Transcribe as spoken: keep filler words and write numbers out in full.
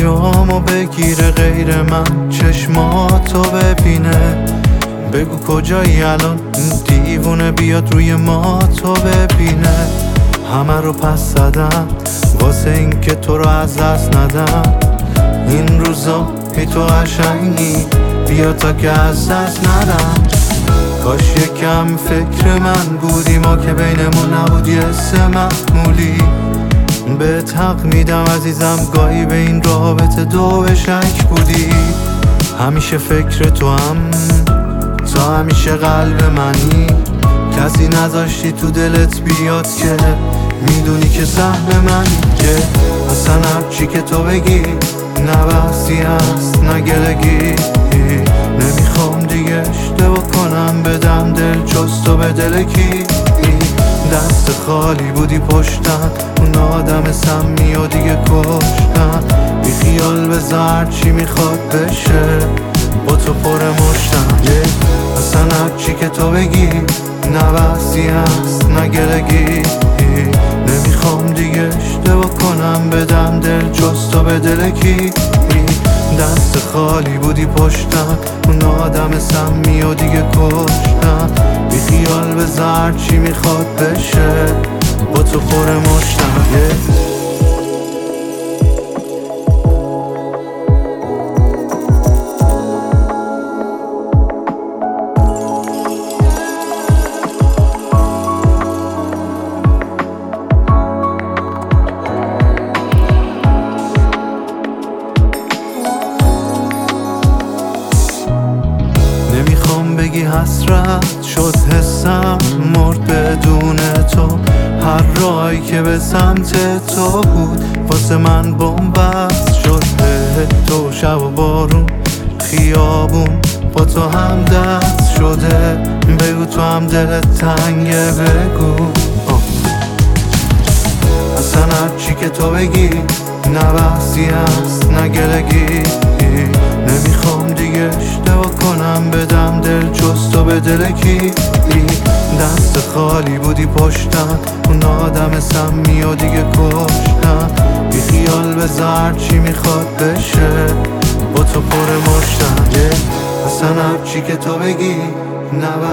دنیامو بگیره غیر من، چشماتو ببینه. بگو کجایی الان این دیوونه، بیاد روی ما تو ببینه. همه رو پس زدم واسه این که تو رو از دست ندم. این روزا بی تو قشنگی، بیا تا که از دست ندم. کاش یکم فکر من بودی، ما که بینمون نبود یه حس معمولی. بهت حق میدم عزیزم، گاهی به این رابطه دو به شک بودی. همیشه فکر تو هم، تو همیشه قلب منی. کسی نذاشتی تو دلت بیاد که میدونی که سهم منی. که اصلا هرچی که تو بگی نه بحثی هست نه گلگی. نمیخوام دیگه اشتباه کنم، بدم دل جز تو به دل کی. دست خالی بودی پشتم، اون آدم سمی و دیگه کشتم. بی خیال بذار چی میخواد بشه، با تو پر مشتم. اصلا هرچی که تو بگی نه بحثی هست نه گلگی. نمیخوام دیگه اشتباه کنم، بدم دل جز تو به دل کی. دست خالی بودی پشتم، اون آدم سمی و دیگه کشتم. بی خیال بذار چی میخواد بشه، با تو پر مشتم. نمیخوام بگی حسرت شد حسم، مرد بدون تو. هر راهی که به سمت تو بود واسه من بن‌بست شد. تو شب و بارون خیابون با تو هم دست شده. بگو تو هم دلت تنگه، بگو اصلا هرچی که تو بگی نه بحثی هست نه گلگی. نمیخوام دیگه اشتباه کنم، بدم دل جز تو به دل کی. دست خالی بودی پشتم، اون آدم سمی و دیگه کشتم. بی خیال بذار چی میخواد بشه، با تو پر مشتم. اصلا هرچی که تو بگی نه